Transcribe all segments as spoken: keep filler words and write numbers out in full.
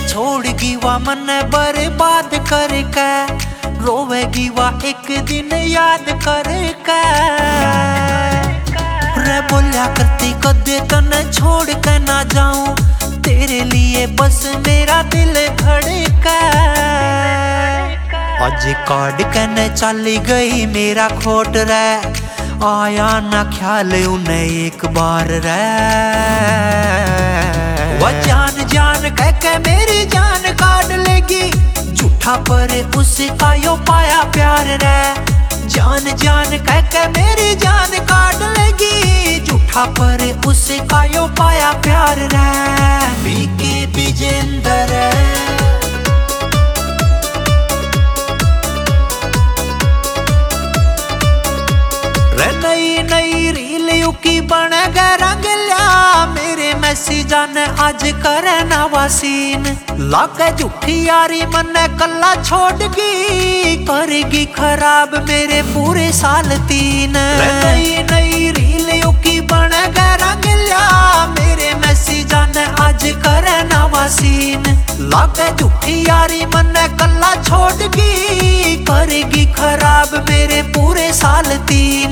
छोड़गी वा मन बर्बाद करके, रोवेगी वा एक दिन याद करके। रे बोलिया करती कदे तने छोड़ के ना जाऊं, तेरे लिए बस मेरा दिल धड़का। आज काट के न चली गई मेरा खोट रे, आया ना ख्याल उन्हें एक बार रे। वह जान जान कह के मेरी जान काट लेगी, झूठा पर उसका यो पाया प्यार रे। जान जान कह के मेरी जान काट लेगी, झूठा पर उसका यो पाया प्यार रे। बीके विजेंदर रे, नई नई रील युकी बन गए रंगल्या, मेरे मैसेजा ने आज करे नवासीन। लागे झूठी यारी मन कल्ला छोड़गी, करेगी खराब मेरे पूरे साल तीन। नई नई रील युकी बन गए रंगल्या, मेरे मैसेजा ने आज करे नवासीन। लागे झूठी यारी मन कल्ला छोड़गी, करेगी खराब मेरे पूरे साल तीन।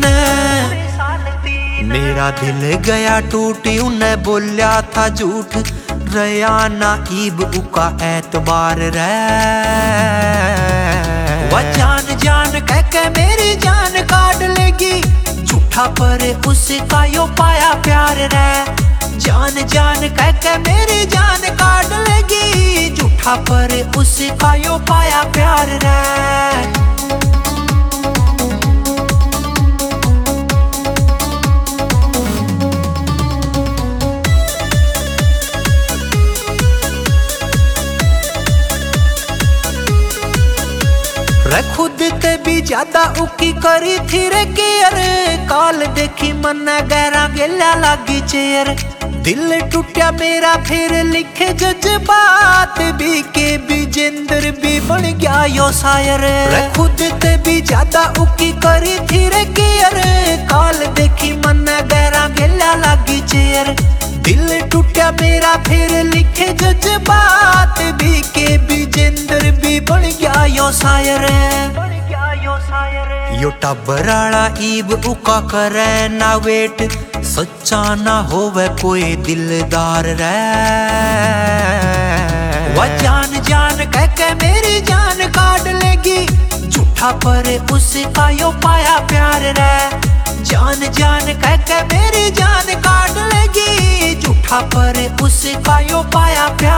मेरा दिल गया टूट, उन्हें बोलिया था झूठ, रया ना ईब उका एतबार रे। वह जान जान कह के मेरी जान काट लेगी, झूठा पर उसका यो पाया प्यार रे। जान जान कह के मेरी जान काट लेगी, झूठा पर उसका यो पाया प्यार रे। रे खुद ते भी ज्यादा उकी करी थी रे केयर, काल देखी मन गहरा गेला लागी चेयर। दिल टूटा मेरा फिर लिखे जज्बात, बीके विजेंदर भी बन गया यो शायर। रे खुद ते भी ज्यादा उकी करी थी रे केयर, काल देखी मन गहरा गेला लागी चेयर। दिल टूटा मेरा फिर लिखे जज्बात, बीके विजेंदर भी बन गया यो शायर। यो टबराला ईब उका करे ना वेट, सच्चा ना होवे कोई दिलदार रे। वह जान जान कह के मेरी जान काट लेगी, झूठा पर उसका यो पाया प्यार रे। जान जान कह के मेरी जान काट लेगी, झूठा पर उसका यो पाया प्यार।